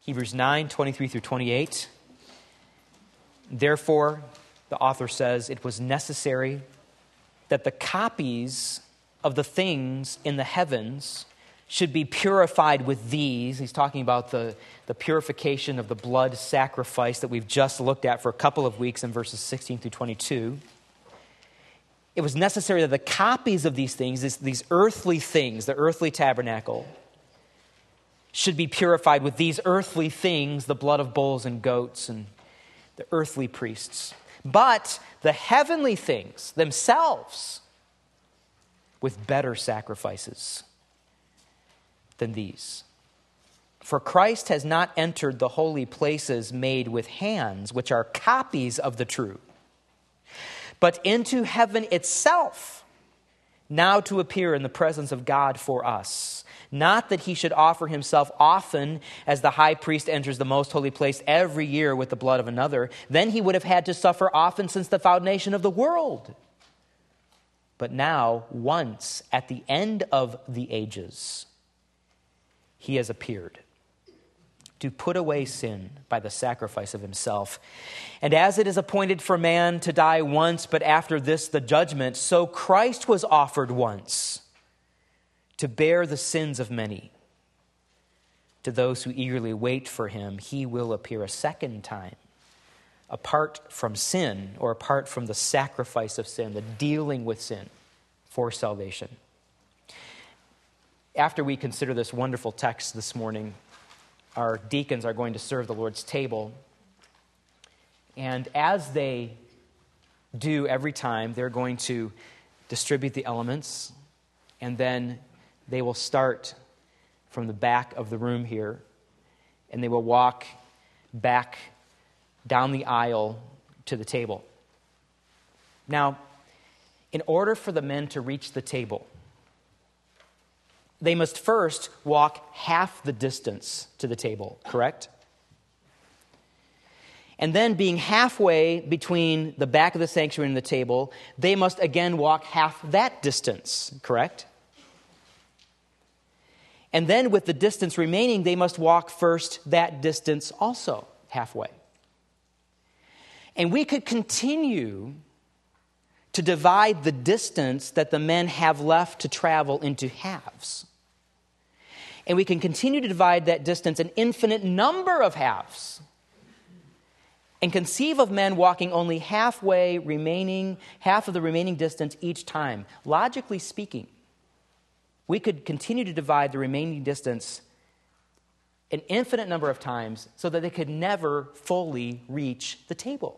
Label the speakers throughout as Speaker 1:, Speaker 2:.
Speaker 1: Hebrews 9, 23 through 28. Therefore, the author says, it was necessary that the copies of the things in the heavens should be purified with these. He's talking about the purification of the blood sacrifice that we've just looked at for a couple of weeks in verses 16 through 22. It was necessary that the copies of these things, these earthly things, the earthly tabernacle, should be purified with these earthly things, the blood of bulls and goats and the earthly priests. But the heavenly things themselves with better sacrifices than these. For Christ has not entered the holy places made with hands, which are copies of the true, but into heaven itself, now to appear in the presence of God for us. Not that he should offer himself often as the high priest enters the most holy place every year with the blood of another. Then he would have had to suffer often since the foundation of the world. But now, once at the end of the ages, he has appeared to put away sin by the sacrifice of himself. And as it is appointed for man to die once, but after this the judgment, so Christ was offered once to bear the sins of many. To those who eagerly wait for him, he will appear a second time, apart from sin, or apart from the sacrifice of sin, the dealing with sin for salvation. After we consider this wonderful text this morning, our deacons are going to serve the Lord's table. And as they do every time, they're going to distribute the elements, and then they will start from the back of the room here, and they will walk back down the aisle to the table. Now, in order for the men to reach the table, they must first walk half the distance to the table, correct? And then, being halfway between the back of the sanctuary and the table, they must again walk half that distance, correct? And then, with the distance remaining, they must walk first that distance also, halfway. And we could continue to divide the distance that the men have left to travel into halves. And we can continue to divide that distance an infinite number of halves, and conceive of men walking only half of the remaining distance each time. Logically speaking, we could continue to divide the remaining distance an infinite number of times so that they could never fully reach the table.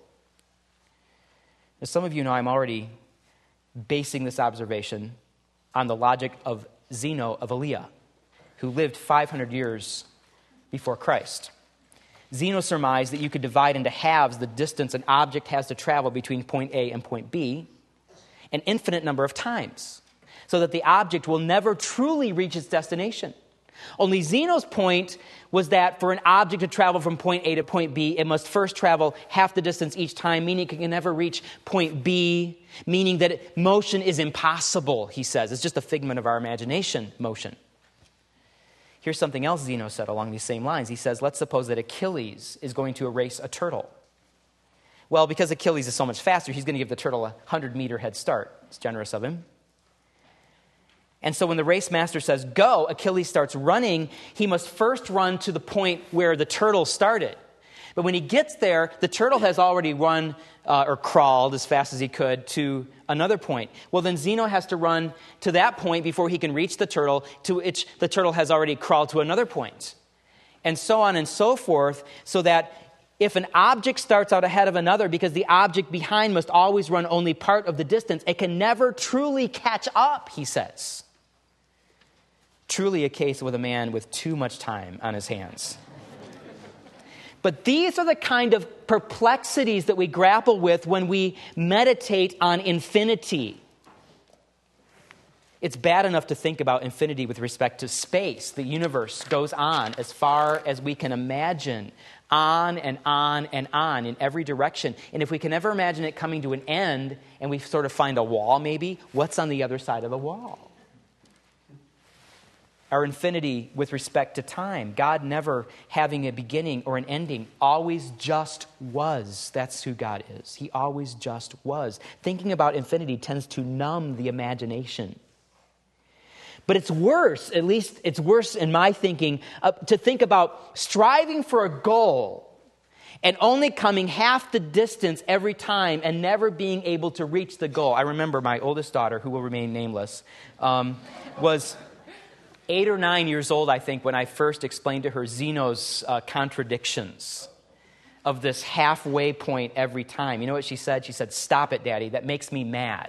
Speaker 1: As some of you know, I'm already basing this observation on the logic of Zeno of Elea, who lived 500 years before Christ. Zeno surmised that you could divide into halves the distance an object has to travel between point A and point B an infinite number of times, so that the object will never truly reach its destination. Only Zeno's point was that for an object to travel from point A to point B, it must first travel half the distance each time, meaning it can never reach point B, meaning that motion is impossible, he says. It's just a figment of our imagination, motion. Here's something else Zeno said along these same lines. He says, let's suppose that Achilles is going to race a turtle. Well, because Achilles is so much faster, he's going to give the turtle a 100-meter head start. It's generous of him. And so when the race master says, go, Achilles starts running, he must first run to the point where the turtle started. But when he gets there, the turtle has already run or crawled as fast as he could to another point. Well, then Zeno has to run to that point before he can reach the turtle, to which the turtle has already crawled to another point. And so on and so forth, so that if an object starts out ahead of another, because the object behind must always run only part of the distance, it can never truly catch up, he says. Truly a case with a man with too much time on his hands. But these are the kind of perplexities that we grapple with when we meditate on infinity. It's bad enough to think about infinity with respect to space. The universe goes on as far as we can imagine, on and on and on in every direction. And if we can ever imagine it coming to an end and we sort of find a wall maybe, what's on the other side of the wall? are infinity with respect to time. God never having a beginning or an ending, always just was. That's who God is. He always just was. Thinking about infinity tends to numb the imagination. But it's worse, at least it's worse in my thinking, to think about striving for a goal and only coming half the distance every time and never being able to reach the goal. I remember my oldest daughter, who will remain nameless, was 8 or 9 years old, I think, when I first explained to her Zeno's contradictions of this halfway point every time. You know what she said? She said, "Stop it, Daddy. That makes me mad."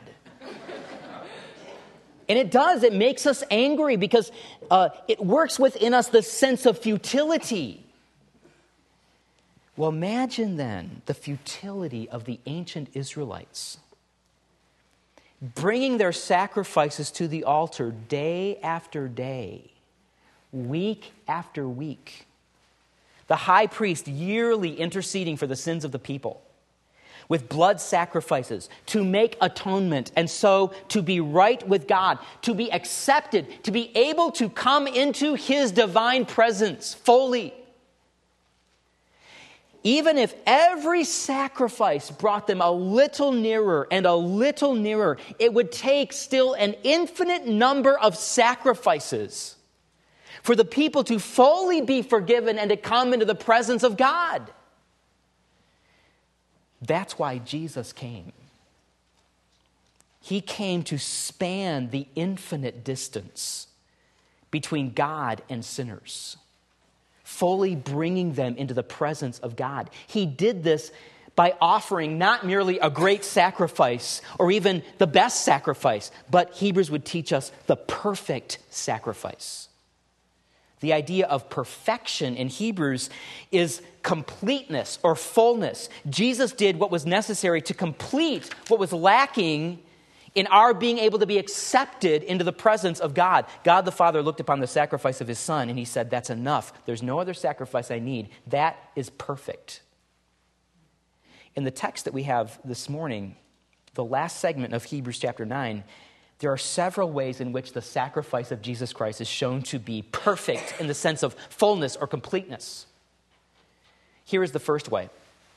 Speaker 1: And it does. It makes us angry because it works within us the sense of futility. Well, imagine then the futility of the ancient Israelites bringing their sacrifices to the altar day after day, week after week. The high priest yearly interceding for the sins of the people with blood sacrifices to make atonement and so to be right with God, to be accepted, to be able to come into His divine presence fully. Even if every sacrifice brought them a little nearer and a little nearer, it would take still an infinite number of sacrifices for the people to fully be forgiven and to come into the presence of God. That's why Jesus came. He came to span the infinite distance between God and sinners, fully bringing them into the presence of God. He did this by offering not merely a great sacrifice or even the best sacrifice, but Hebrews would teach us the perfect sacrifice. The idea of perfection in Hebrews is completeness or fullness. Jesus did what was necessary to complete what was lacking in our being able to be accepted into the presence of God. God the Father looked upon the sacrifice of His Son and He said, "That's enough. There's no other sacrifice I need. That is perfect." In the text that we have this morning, the last segment of Hebrews chapter 9, there are several ways in which the sacrifice of Jesus Christ is shown to be perfect in the sense of fullness or completeness. Here is the first way.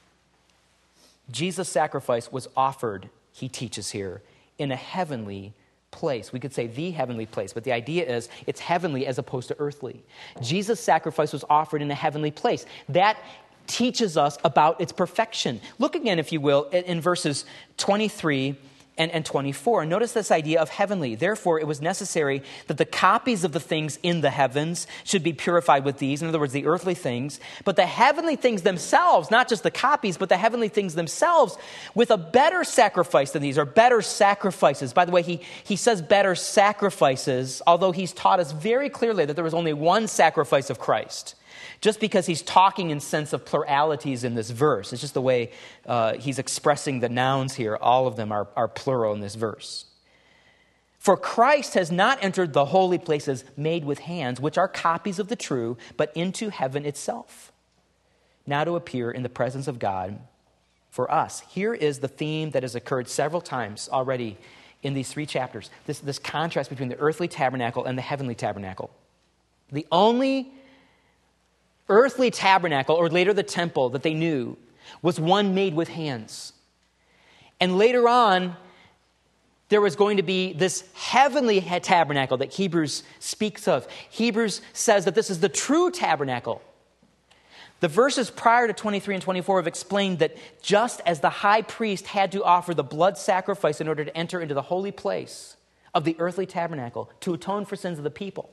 Speaker 1: Jesus' sacrifice was offered, he teaches here, in a heavenly place. We could say the heavenly place, but the idea is it's heavenly as opposed to earthly. Jesus' sacrifice was offered in a heavenly place. That teaches us about its perfection. Look again, if you will, in verses 23 and 24. Notice this idea of heavenly. Therefore, it was necessary that the copies of the things in the heavens should be purified with these. In other words, the earthly things. But the heavenly things themselves, not just the copies, but the heavenly things themselves, with a better sacrifice than these, or better sacrifices. By the way, he says better sacrifices, although he's taught us very clearly that there was only one sacrifice of Christ. Just because he's talking in sense of pluralities in this verse. It's just the way he's expressing the nouns here. All of them are plural in this verse. For Christ has not entered the holy places made with hands, which are copies of the true, but into heaven itself, now to appear in the presence of God for us. Here is the theme that has occurred several times already in these 3 chapters. This contrast between the earthly tabernacle and the heavenly tabernacle. The only earthly tabernacle, or later the temple that they knew, was one made with hands. And later on, there was going to be this heavenly tabernacle that Hebrews speaks of. Hebrews says that this is the true tabernacle. The verses prior to 23 and 24 have explained that just as the high priest had to offer the blood sacrifice in order to enter into the holy place of the earthly tabernacle to atone for sins of the people,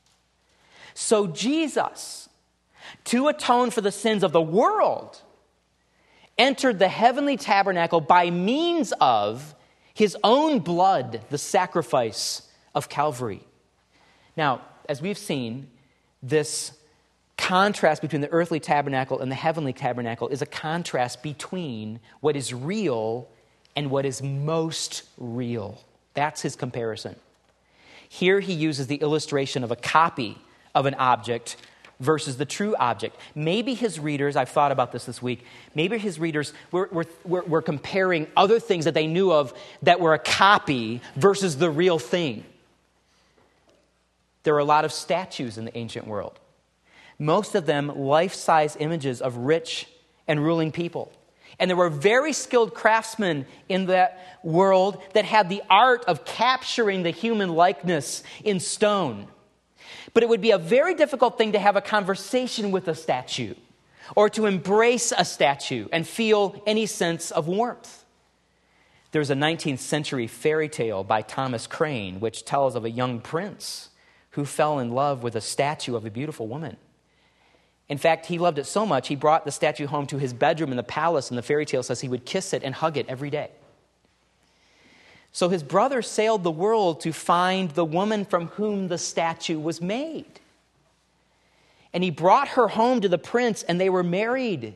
Speaker 1: so Jesus, to atone for the sins of the world, entered the heavenly tabernacle by means of His own blood, the sacrifice of Calvary. Now, as we've seen, this contrast between the earthly tabernacle and the heavenly tabernacle is a contrast between what is real and what is most real. That's his comparison. Here he uses the illustration of a copy of an object versus the true object. Maybe his readers, I've thought about this week, maybe his readers were comparing other things that they knew of that were a copy versus the real thing. there were a lot of statues in the ancient world. Most of them life-size images of rich and ruling people. And there were very skilled craftsmen in that world that had the art of capturing the human likeness in stone. But it would be a very difficult thing to have a conversation with a statue or to embrace a statue and feel any sense of warmth. There's a 19th century fairy tale by Thomas Crane which tells of a young prince who fell in love with a statue of a beautiful woman. In fact, he loved it so much, he brought the statue home to his bedroom in the palace, and the fairy tale says he would kiss it and hug it every day. So his brother sailed the world to find the woman from whom the statue was made. And he brought her home to the prince, and they were married.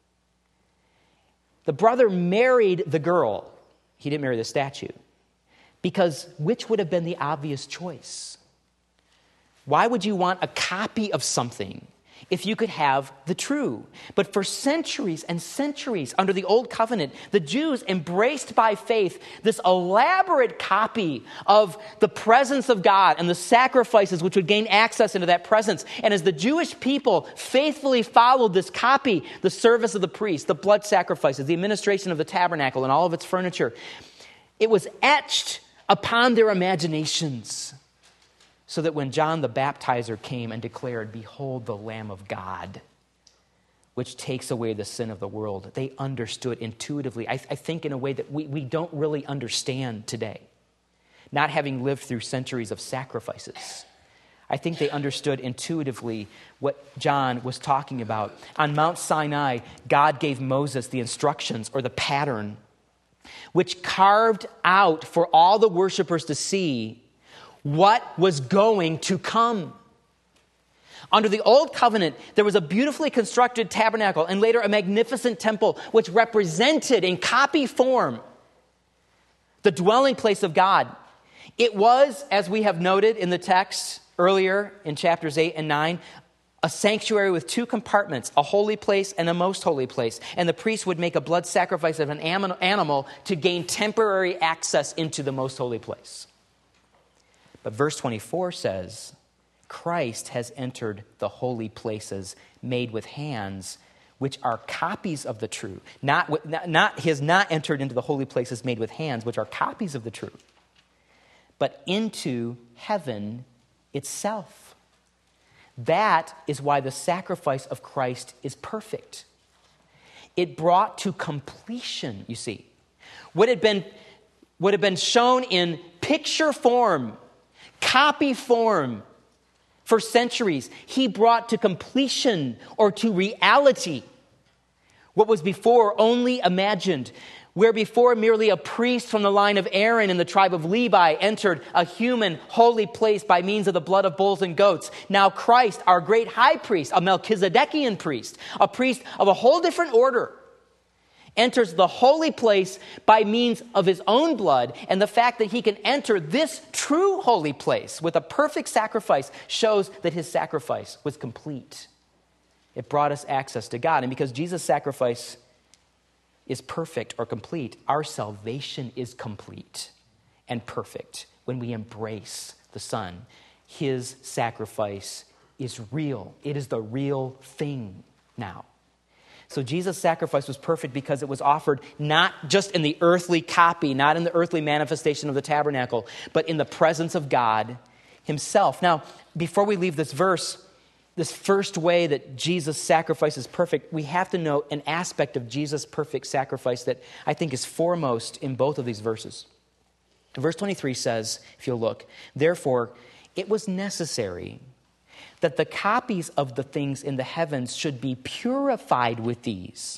Speaker 1: The brother married the girl. He didn't marry the statue. Because which would have been the obvious choice? Why would you want a copy of something if you could have the true? But for centuries and centuries under the Old Covenant, the Jews embraced by faith this elaborate copy of the presence of God and the sacrifices which would gain access into that presence. And as the Jewish people faithfully followed this copy, the service of the priest, the blood sacrifices, the administration of the tabernacle and all of its furniture, it was etched upon their imaginations. So that when John the Baptizer came and declared, "Behold the Lamb of God, which takes away the sin of the world," they understood intuitively, I think in a way that we don't really understand today, not having lived through centuries of sacrifices. I think they understood intuitively what John was talking about. On Mount Sinai, God gave Moses the instructions or the pattern, which carved out for all the worshipers to see what was going to come. Under the Old Covenant, there was a beautifully constructed tabernacle and later a magnificent temple which represented in copy form the dwelling place of God. It was, as we have noted in the text earlier in chapters 8 and 9, a sanctuary with two compartments, a holy place and a most holy place. And the priest would make a blood sacrifice of an animal to gain temporary access into the most holy place. But verse 24 says, Christ has entered the holy places made with hands, which are copies of the true. He has not entered into the holy places made with hands, which are copies of the true, but into heaven itself. That is why the sacrifice of Christ is perfect. It brought to completion, you see. What had been shown in picture form, copy form for centuries, he brought to completion or to reality what was before only imagined. Where before merely a priest from the line of Aaron in the tribe of Levi entered a human holy place by means of the blood of bulls and goats, now Christ, our great high priest, a Melchizedekian priest, a priest of a whole different order, enters the holy place by means of his own blood. And the fact that he can enter this true holy place with a perfect sacrifice shows that his sacrifice was complete. It brought us access to God. And because Jesus' sacrifice is perfect or complete, our salvation is complete and perfect when we embrace the Son. His sacrifice is real. It is the real thing now. So Jesus' sacrifice was perfect because it was offered not just in the earthly copy, not in the earthly manifestation of the tabernacle, but in the presence of God himself. Now, before we leave this verse, this first way that Jesus' sacrifice is perfect, we have to note an aspect of Jesus' perfect sacrifice that I think is foremost in both of these verses. Verse 23 says, if you'll look, "Therefore, it was necessary that the copies of the things in the heavens should be purified with these.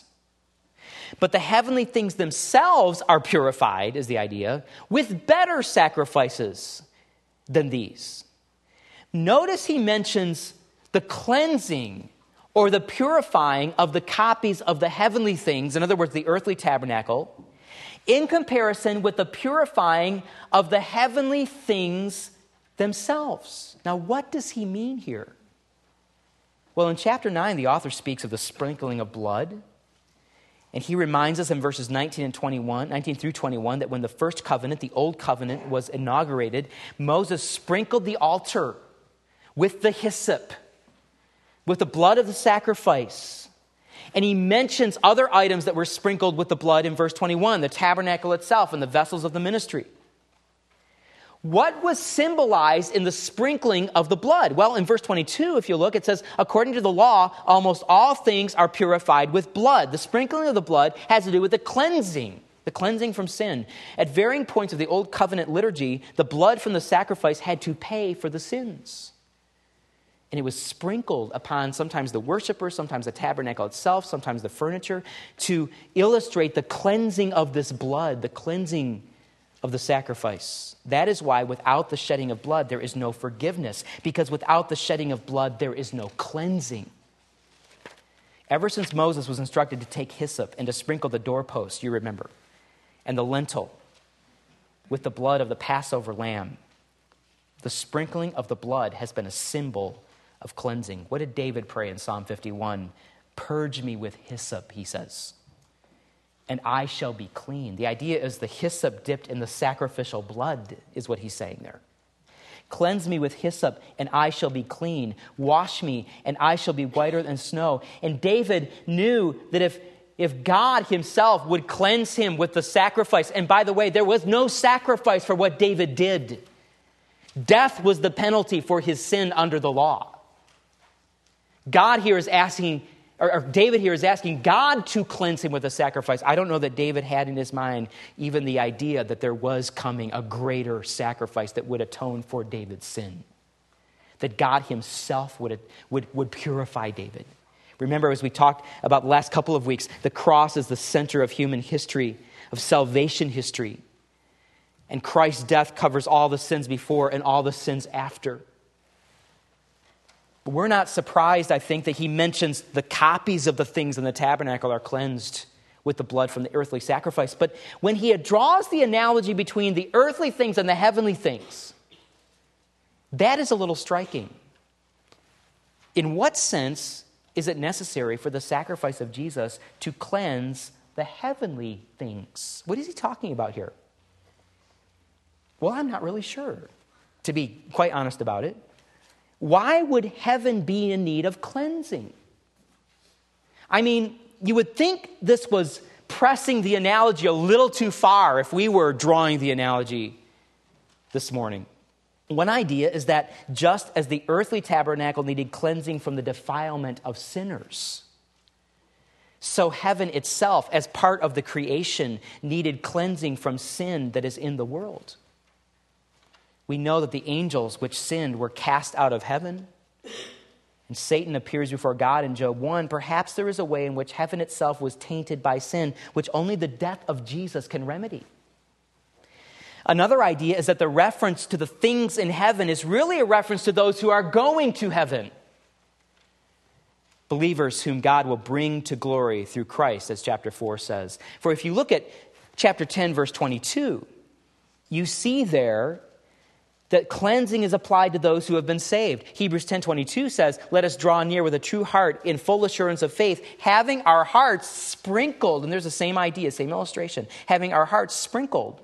Speaker 1: But the heavenly things themselves are purified," is the idea, "with better sacrifices than these." Notice he mentions the cleansing or the purifying of the copies of the heavenly things, in other words, the earthly tabernacle, in comparison with the purifying of the heavenly things themselves. Now, what does he mean here? Well, in chapter 9, the author speaks of the sprinkling of blood. And he reminds us in verses 19 through 21, that when the first covenant, the old covenant, was inaugurated, Moses sprinkled the altar with the hyssop, with the blood of the sacrifice. And he mentions other items that were sprinkled with the blood in verse 21, the tabernacle itself and the vessels of the ministry. What was symbolized in the sprinkling of the blood? Well, in verse 22, if you look, it says, according to the law, almost all things are purified with blood. The sprinkling of the blood has to do with the cleansing from sin. At varying points of the Old Covenant liturgy, the blood from the sacrifice had to pay for the sins. And it was sprinkled upon sometimes the worshiper, sometimes the tabernacle itself, sometimes the furniture, to illustrate the cleansing of this blood, the cleansing of the sacrifice. That is why without the shedding of blood, there is no forgiveness, because without the shedding of blood, there is no cleansing. Ever since Moses was instructed to take hyssop and to sprinkle the doorpost, you remember, and the lintel with the blood of the Passover lamb, the sprinkling of the blood has been a symbol of cleansing. What did David pray in Psalm 51? Purge me with hyssop, he says, and I shall be clean. The idea is the hyssop dipped in the sacrificial blood is what he's saying there. Cleanse me with hyssop, and I shall be clean. Wash me, and I shall be whiter than snow. And David knew that if God himself would cleanse him with the sacrifice, and by the way, there was no sacrifice for what David did. Death was the penalty for his sin under the law. David here is asking God to cleanse him with a sacrifice. I don't know that David had in his mind even the idea that there was coming a greater sacrifice that would atone for David's sin. That God himself would purify David. Remember, as we talked about the last couple of weeks, the cross is the center of human history, of salvation history. And Christ's death covers all the sins before and all the sins after. But we're not surprised, I think, that he mentions the copies of the things in the tabernacle are cleansed with the blood from the earthly sacrifice. But when he draws the analogy between the earthly things and the heavenly things, that is a little striking. In what sense is it necessary for the sacrifice of Jesus to cleanse the heavenly things? What is he talking about here? Well, I'm not really sure, to be quite honest about it. Why would heaven be in need of cleansing? I mean, you would think this was pressing the analogy a little too far if we were drawing the analogy this morning. One idea is that just as the earthly tabernacle needed cleansing from the defilement of sinners, so heaven itself, as part of the creation, needed cleansing from sin that is in the world. We know that the angels which sinned were cast out of heaven, and Satan appears before God in Job 1. Perhaps there is a way in which heaven itself was tainted by sin, which only the death of Jesus can remedy. Another idea is that the reference to the things in heaven is really a reference to those who are going to heaven. Believers whom God will bring to glory through Christ, as chapter 4 says. For if you look at chapter 10, verse 22, you see there that cleansing is applied to those who have been saved. Hebrews 10:22 says, let us draw near with a true heart in full assurance of faith, having our hearts sprinkled, and there's the same idea, same illustration, having our hearts sprinkled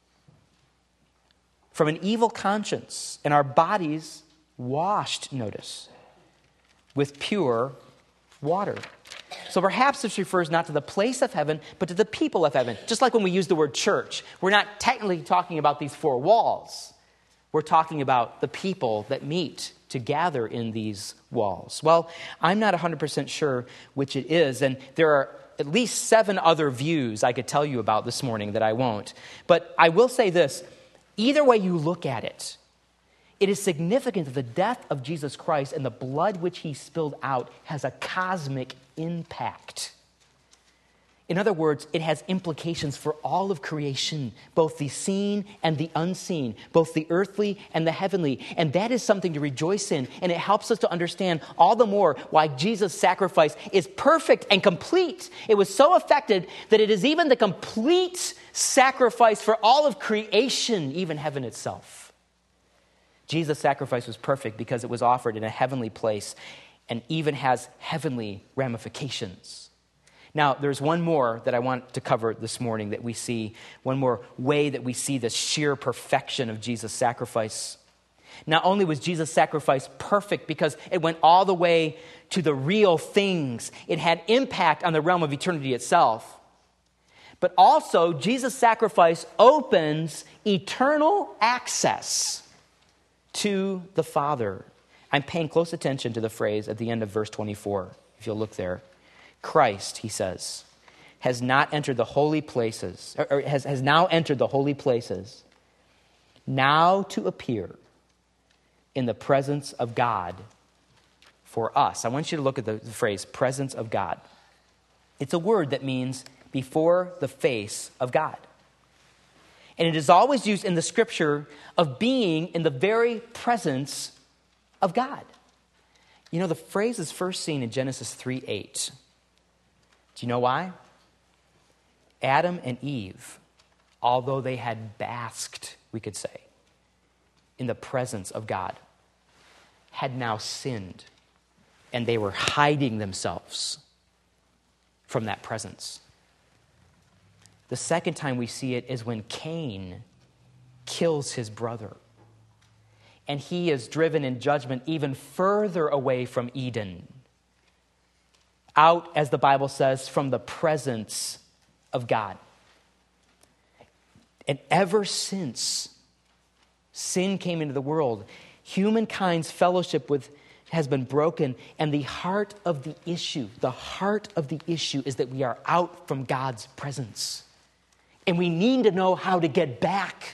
Speaker 1: from an evil conscience and our bodies washed, notice, with pure water. So perhaps this refers not to the place of heaven, but to the people of heaven. Just like when we use the word church, we're not technically talking about these four walls. We're talking about the people that meet to gather in these walls. Well, I'm not 100% sure which it is, and there are at least 7 other views I could tell you about this morning that I won't. But I will say this, either way you look at it, it is significant that the death of Jesus Christ and the blood which he spilled out has a cosmic impact. In other words, it has implications for all of creation, both the seen and the unseen, both the earthly and the heavenly. And that is something to rejoice in. And it helps us to understand all the more why Jesus' sacrifice is perfect and complete. It was so effective that it is even the complete sacrifice for all of creation, even heaven itself. Jesus' sacrifice was perfect because it was offered in a heavenly place and even has heavenly ramifications. Now, there's one more that I want to cover this morning that we see, one more way that we see the sheer perfection of Jesus' sacrifice. Not only was Jesus' sacrifice perfect because it went all the way to the real things, it had impact on the realm of eternity itself, but also Jesus' sacrifice opens eternal access to the Father. I'm paying close attention to the phrase at the end of verse 24, if you'll look there. Christ, he says, has not entered the holy places, or has now entered the holy places, now to appear in the presence of God for us. I want you to look at the phrase, presence of God. It's a word that means before the face of God. And it is always used in the scripture of being in the very presence of God. You know, the phrase is first seen in Genesis 3:8. Do you know why? Adam and Eve, although they had basked, we could say, in the presence of God, had now sinned, and they were hiding themselves from that presence. The second time we see it is when Cain kills his brother, and he is driven in judgment even further away from Eden, out, as the Bible says, from the presence of God. And ever since sin came into the world, humankind's fellowship has been broken, and the heart of the issue is that we are out from God's presence. And we need to know how to get back.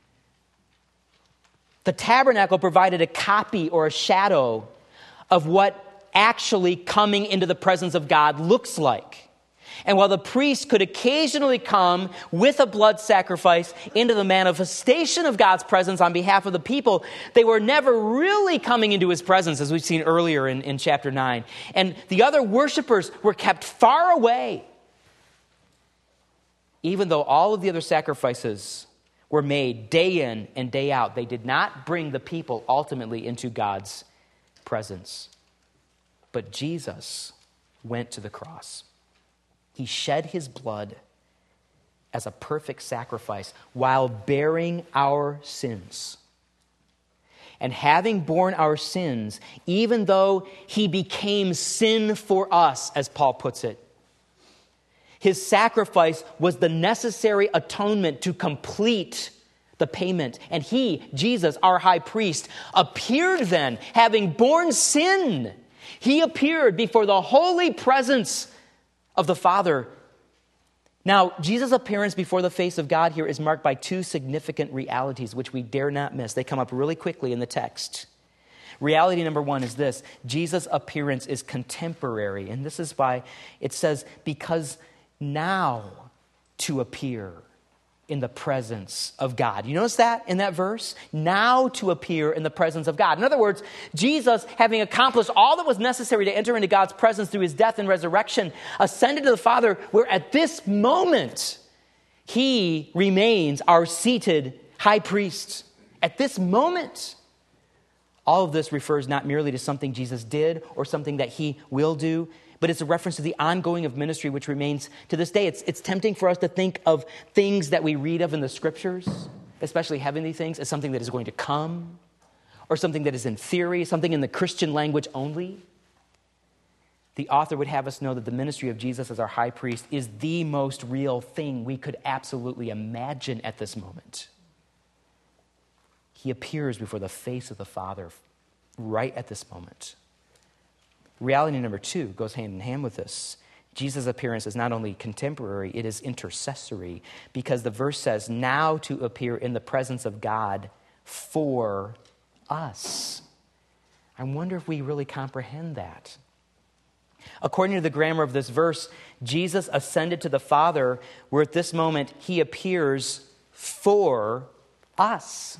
Speaker 1: The tabernacle provided a copy or a shadow of what actually coming into the presence of God looks like. And while the priest could occasionally come with a blood sacrifice into the manifestation of God's presence on behalf of the people, they were never really coming into his presence, as we've seen earlier in chapter 9. And the other worshipers were kept far away. Even though all of the other sacrifices were made day in and day out, they did not bring the people ultimately into God's presence. But Jesus went to the cross. He shed his blood as a perfect sacrifice while bearing our sins. And having borne our sins, even though he became sin for us, as Paul puts it, his sacrifice was the necessary atonement to complete the payment. And he, Jesus, our high priest, appeared then, having borne sin. He appeared before the holy presence of the Father. Now, Jesus' appearance before the face of God here is marked by two significant realities, which we dare not miss. They come up really quickly in the text. Reality number one is this: Jesus' appearance is contemporary. And this is why it says, because now to appear in the presence of God. You notice that in that verse? Now to appear in the presence of God. In other words, Jesus, having accomplished all that was necessary to enter into God's presence through his death and resurrection, ascended to the Father, where at this moment, he remains our seated high priest. At this moment. All of this refers not merely to something Jesus did or something that he will do, but it's a reference to the ongoing of ministry, which remains to this day. It's tempting for us to think of things that we read of in the scriptures, especially heavenly things, as something that is going to come, or something that is in theory, something in the Christian language only. The author would have us know that the ministry of Jesus as our high priest is the most real thing we could absolutely imagine at this moment. He appears before the face of the Father right at this moment. Reality number two goes hand in hand with this. Jesus' appearance is not only contemporary, it is intercessory, because the verse says, now to appear in the presence of God for us. I wonder if we really comprehend that. According to the grammar of this verse, Jesus ascended to the Father, where at this moment he appears for us.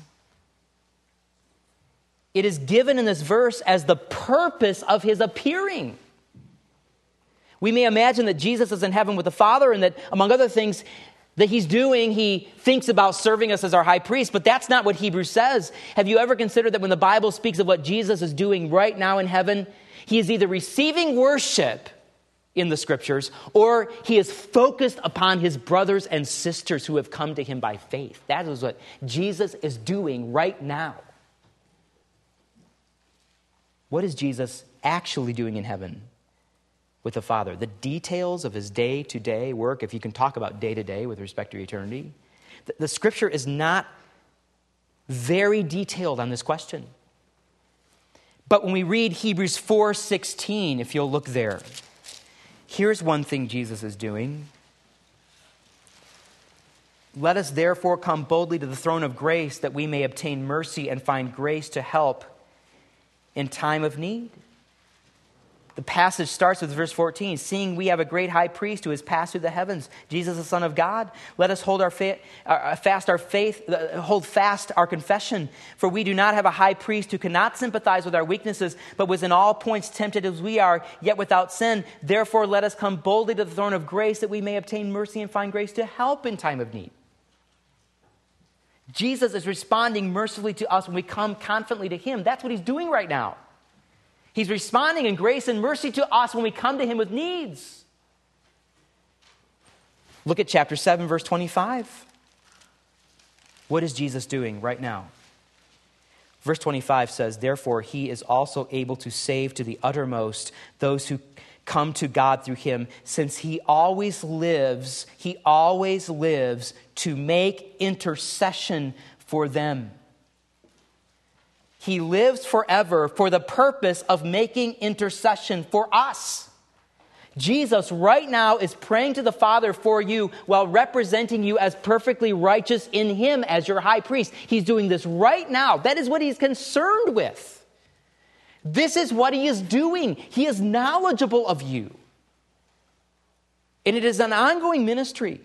Speaker 1: It is given in this verse as the purpose of his appearing. We may imagine that Jesus is in heaven with the Father and that, among other things that he's doing, he thinks about serving us as our high priest, but that's not what Hebrews says. Have you ever considered that when the Bible speaks of what Jesus is doing right now in heaven, he is either receiving worship in the scriptures or he is focused upon his brothers and sisters who have come to him by faith. That is what Jesus is doing right now. What is Jesus actually doing in heaven with the Father? The details of his day-to-day work, if you can talk about day-to-day with respect to eternity. The Scripture is not very detailed on this question. But when we read Hebrews 4:16, if you'll look there, here's one thing Jesus is doing. Let us therefore come boldly to the throne of grace that we may obtain mercy and find grace to help in time of need. The passage starts with verse 14, seeing we have a great high priest who has passed through the heavens, Jesus the Son of God. Let us hold fast our confession, for we do not have a high priest who cannot sympathize with our weaknesses, but was in all points tempted as we are, yet without sin. Therefore, let us come boldly to the throne of grace that we may obtain mercy and find grace to help in time of need. Jesus is responding mercifully to us when we come confidently to him. That's what he's doing right now. He's responding in grace and mercy to us when we come to him with needs. Look at chapter 7, verse 25. What is Jesus doing right now? Verse 25 says, therefore he is also able to save to the uttermost those who come to God through him, since he always lives to make intercession for them. He lives forever for the purpose of making intercession for us. Jesus right now is praying to the Father for you while representing you as perfectly righteous in him as your high priest. He's doing this right now. That is what he's concerned with. This is what he is doing. He is knowledgeable of you. And it is an ongoing ministry.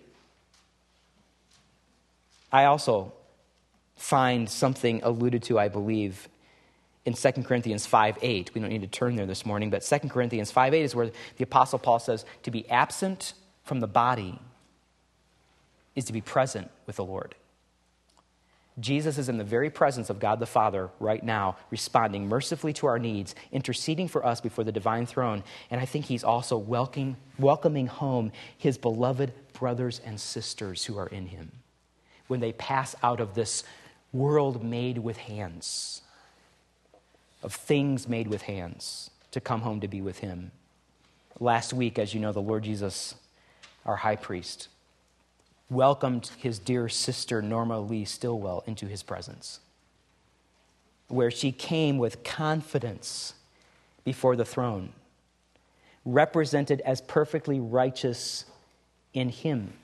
Speaker 1: I also find something alluded to, I believe, in 2 Corinthians 5:8. We don't need to turn there this morning, but 2 Corinthians 5:8 is where the Apostle Paul says, to be absent from the body is to be present with the Lord. Jesus is in the very presence of God the Father right now, responding mercifully to our needs, interceding for us before the divine throne. And I think he's also welcoming home his beloved brothers and sisters who are in him when they pass out of this world made with hands, of things made with hands, to come home to be with him. Last week, as you know, the Lord Jesus, our high priest, welcomed his dear sister Norma Lee Stillwell into his presence, where she came with confidence before the throne, represented as perfectly righteous in him.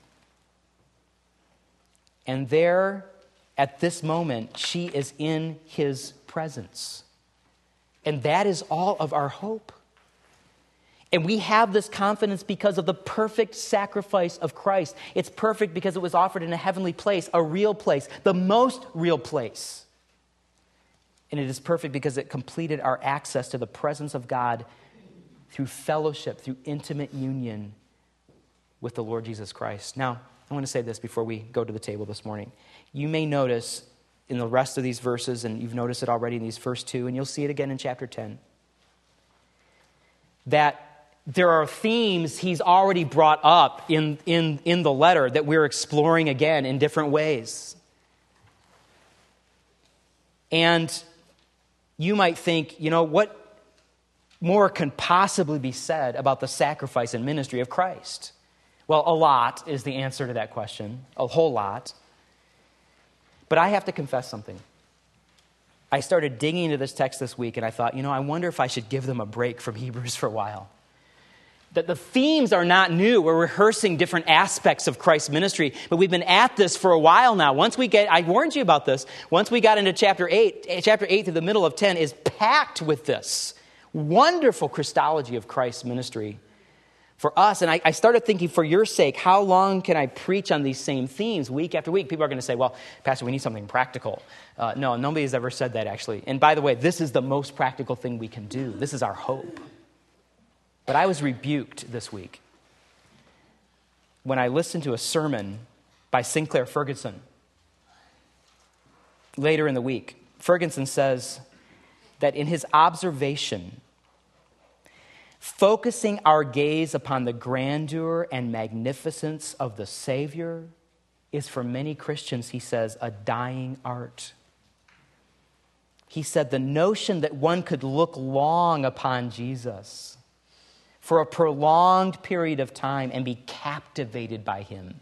Speaker 1: And there, at this moment, she is in his presence. And that is all of our hope. And we have this confidence because of the perfect sacrifice of Christ. It's perfect because it was offered in a heavenly place, a real place, the most real place. And it is perfect because it completed our access to the presence of God through fellowship, through intimate union with the Lord Jesus Christ. Now, I want to say this before we go to the table this morning. You may notice in the rest of these verses, and you've noticed it already in these first two, and you'll see it again in chapter 10, that there are themes he's already brought up in the letter that we're exploring again in different ways. And you might think, what more can possibly be said about the sacrifice and ministry of Christ? Well, a lot is the answer to that question, a whole lot. But I have to confess something. I started digging into this text this week, and I thought, I wonder if I should give them a break from Hebrews for a while. That the themes are not new. We're rehearsing different aspects of Christ's ministry, but we've been at this for a while now. I warned you about this, once we got into chapter 8 through the middle of 10 is packed with this wonderful Christology of Christ's ministry for us. And I started thinking, for your sake, how long can I preach on these same themes week after week? People are going to say, well, Pastor, we need something practical. No, nobody has ever said that, actually. And by the way, this is the most practical thing we can do. This is our hope. But I was rebuked this week when I listened to a sermon by Sinclair Ferguson. Later in the week, Ferguson says that in his observation, focusing our gaze upon the grandeur and magnificence of the Savior is for many Christians, he says, a dying art. He said the notion that one could look long upon Jesus for a prolonged period of time and be captivated by him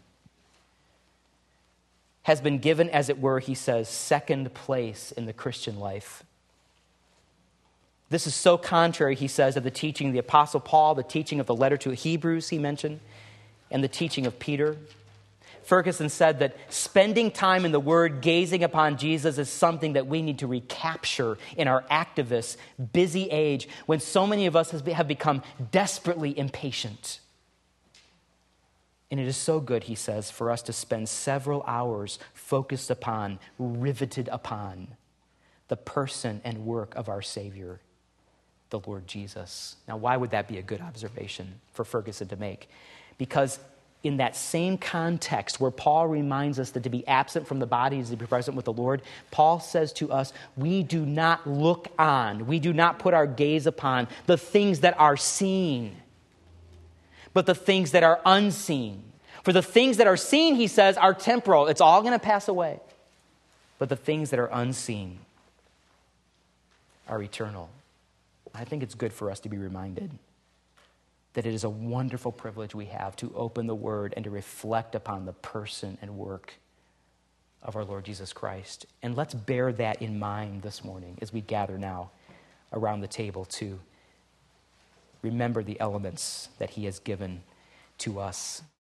Speaker 1: has been given, as it were, he says, second place in the Christian life. This is so contrary, he says, of the teaching of the Apostle Paul, the teaching of the letter to Hebrews he mentioned, and the teaching of Peter. Ferguson said that spending time in the Word, gazing upon Jesus, is something that we need to recapture in our activist, busy age when so many of us have become desperately impatient. And it is so good, he says, for us to spend several hours focused upon, riveted upon, the person and work of our Savior, the Lord Jesus. Now, why would that be a good observation for Ferguson to make? Because in that same context where Paul reminds us that to be absent from the body is to be present with the Lord, Paul says to us, we do not look on, we do not put our gaze upon the things that are seen, but the things that are unseen. For the things that are seen, he says, are temporal. It's all going to pass away. But the things that are unseen are eternal. I think it's good for us to be reminded that it is a wonderful privilege we have to open the Word and to reflect upon the person and work of our Lord Jesus Christ. And let's bear that in mind this morning as we gather now around the table to remember the elements that he has given to us.